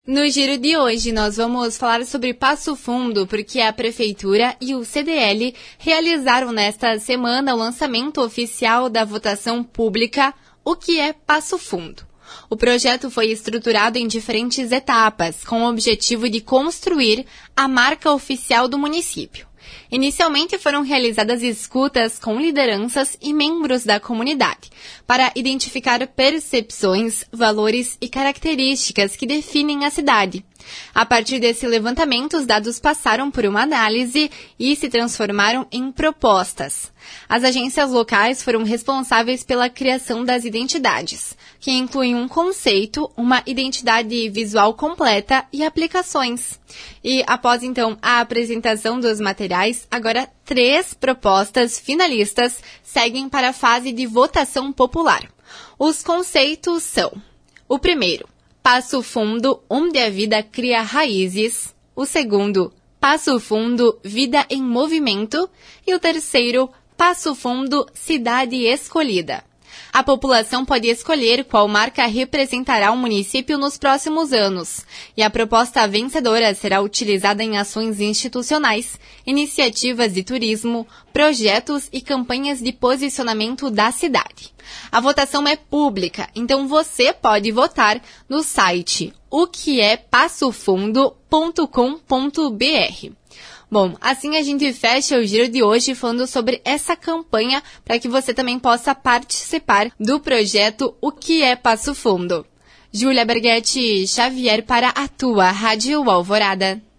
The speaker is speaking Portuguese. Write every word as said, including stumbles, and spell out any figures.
No giro de hoje, nós vamos falar sobre Passo Fundo, porque a Prefeitura e o C D L realizaram nesta semana o lançamento oficial da votação pública O que é Passo Fundo. O projeto foi estruturado em diferentes etapas, com o objetivo de construir a marca oficial do município. Inicialmente foram realizadas escutas com lideranças e membros da comunidade, para identificar percepções, valores e características que definem a cidade. A partir desse levantamento, os dados passaram por uma análise e se transformaram em propostas. As agências locais foram responsáveis pela criação das identidades, que incluem um conceito, uma identidade visual completa e aplicações. E após, então, a apresentação dos materiais, agora três propostas finalistas seguem para a fase de votação popular. Os conceitos são: o primeiro, Passo Fundo, onde a vida cria raízes. O segundo, Passo Fundo, vida em movimento. E o terceiro, Passo Fundo, cidade escolhida. A população pode escolher qual marca representará o município nos próximos anos, e a proposta vencedora será utilizada em ações institucionais, iniciativas de turismo, projetos e campanhas de posicionamento da cidade. A votação é pública, então você pode votar no site o que é passo fundo ponto com ponto b r. Bom, assim a gente fecha o giro de hoje falando sobre essa campanha para que você também possa participar do projeto O que é Passo Fundo. Júlia Berghetti Xavier para a tua Rádio Alvorada.